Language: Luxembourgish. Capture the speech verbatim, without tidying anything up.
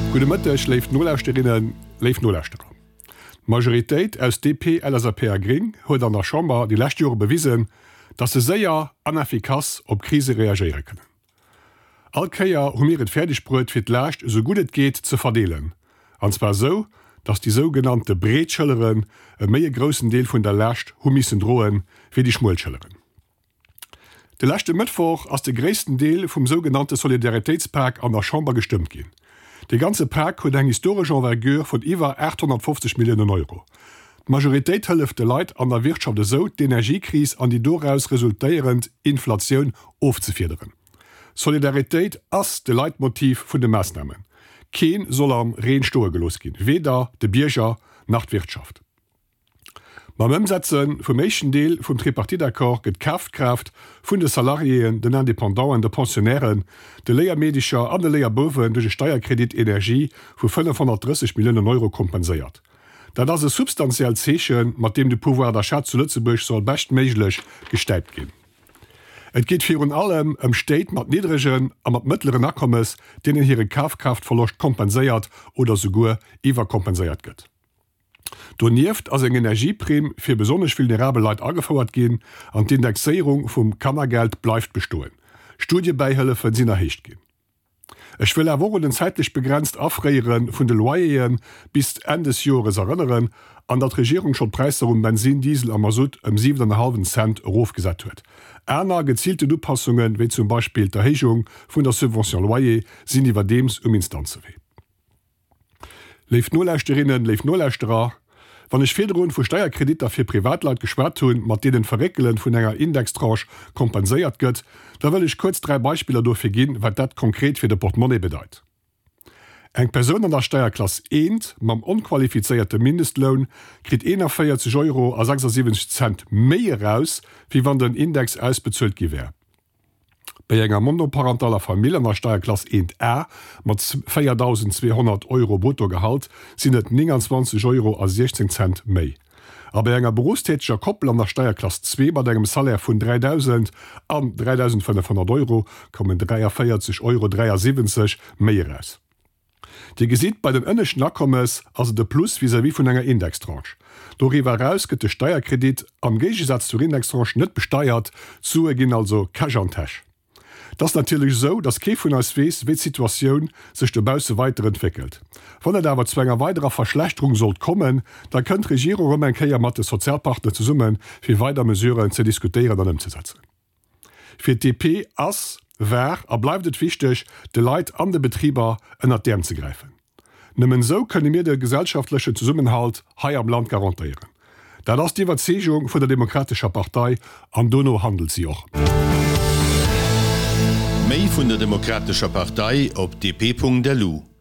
Gute Mëtte schläft Nolauterinnen leif Nolausterer. Majoritéit aus D P L S A P Gring huet an der Chamber die Lächtjore bewiesen, dat se séier aneffikaz op Krise reagiere können. Alkeier humiert fertigbrot fir d'Lächt so gut et geht ze verdeelen. Anzwer so, dats die sogenannte Breetschëlleren e méie grossen Deel vun der Lächt humissen droen fir die Schmuulschëlleren. De lächte Mëttwoch ass de gréessten Deel vum sogenannte Solidaritätspark an der Chamber gestimmt gin. De ganze Park huet eng historische Envergure vun iwwer achthundertfünfzig Millionen Euro. Majoritéit hëlleft de Leiit an der Wirtschaft so d'Energiekris an die doraus resultéierend Inflatioun ofzefiederen. Solidaritéit ass de Leitmotiv vun de Maßnahmen. Keen soll am Reenstoe gelos gin, weder de Bierger nach d'Wirtschaft. Beim Umsetzen vum méchen Deel vum Tripartitakord gët Kraftkraft vun de Salarien, den Independenten, de Pensionären, de Leiermedischer an de Leierbowen duch Steuerkredit Energie vu fünfhundertdreißig Millionen Euro kompenséiert. Dat ass e substanziell Zeechen, mat dem de Pouvoir der Stadt zu Lützeburg soll best méiglech gestéit gin. Et geht virun allem ëm Steit mat niedrigen a mat mittleren Akkommes, denen hire Kaufkraft verlocht kompenséiert oder sogur iwwer kompenséiert gëtt. Donieft as eng Energieprim fir besonders vulnerable Leiit angefordert gin, an d'Indexierung vum Kammergeld bleifft bestoen. Studiebeihëllefen sinn erhecht gin. Ech will erwo den zeitlich begrenzt afreieren vun de Loien bis Ende des Jores erinnern, an dat Regierung schon Preise um Benzin, Diesel am Masut um sieben Komma fünf Cent aufgesat huet. Äner gezielte Dupassungen wie zum Beispiel der Hechung vun der Subvention Loyer sind iwwer dems um Instanze weh. Leif Nolauchterinnen, leif Nolauchterer, wann ich Federung vu Steuerkrediter fir Privatleit geschwert hun, mat denen Verreckelen vun enger Indextranche kompenséiert gëtt, da will ich kurz drei Beispiele dofir gin, wat dat konkret fir de Portemonnaie bedeit. Eng Person an der Steuerklasse eins mam unqualifizierte Mindestlohn krit vierzig Euro a sechsundsiebzig Cent méi raus, wie wann den Index ausbezöllt gewär. Bei enger monoparentaler Familie an der Steuerklasse eins R mat viertausendzweihundert Euro Bruttogehalt sind et neunundzwanzig Euro a sechzehn Cent méi. Aber enger berufstätiger Koppel an der Steuerklasse zwei bei engem Salär vun dreitausend an dreitausendfünfhundert Euro kommen vierzig Euro siebzig méi raus. Die gesieht bei den ënneschen Abkommens also de Plus vis wie vun enger Indextranche. Doriwer rausgët de Steuerkredit am Gegensatz zur Indextranche net besteuert, zu gin also Cash on Cash. Das natürlich so, dass Ke vun als wees wie Situation sech de Bause weiterentwickelt. Wann er dawer zwnger weiterer Verschlechterung sollt kommen, da könnt Regierung um en Keier mat de Sozialpartner zu summen, fir weiter mesureuren ze diskutieren an umzusetzen. Fi T P ass wer erbleibt het wichtig, de Leiit an de Betrieber ënner Dm zu greifen. Nimmen so könne mir de gesellschaftliche Zusammenhalt hai am Land garantiieren. Da das die Überzeugung von der Demokratischer Partei an Dono handelt sie auch. Mei vun der Demokratischer Partei op d p punkt d l u